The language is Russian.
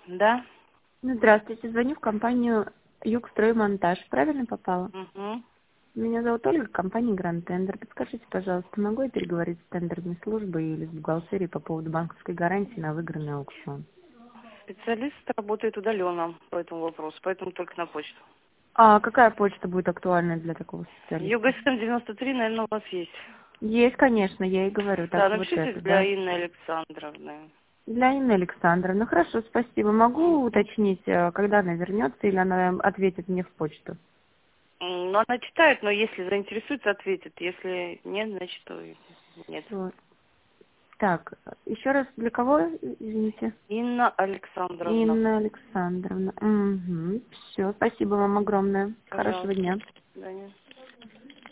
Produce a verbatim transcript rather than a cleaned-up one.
Да. Ну, здравствуйте, звоню в компанию «Югстроймонтаж». Правильно попала? Угу. Меня зовут Ольга, компания «Гранд Тендер». Подскажите, пожалуйста, могу я переговорить с тендерной службой или с бухгалтерией по поводу банковской гарантии на выигранный аукцион? Специалист работает удаленно по этому вопросу, поэтому только на почту. А какая почта будет актуальна для такого специалиста? ЮГСМ девяносто три, наверное, у вас есть. Есть, конечно, я и говорю. Да, Так, вот напишите это, для да? Инны Александровны. Для Инны Александровны. Ну, хорошо, спасибо. Могу уточнить, э, когда она вернется, или она ответит мне в почту? М, Ну, она читает, но если заинтересуется, ответит. Если нет, значит, то и нет. Вот. Так, еще раз, для кого, извините? Инна Александровна. Инна Александровна. Угу. Все, спасибо вам огромное. Хорошего Пожалуйста. дня. До свидания.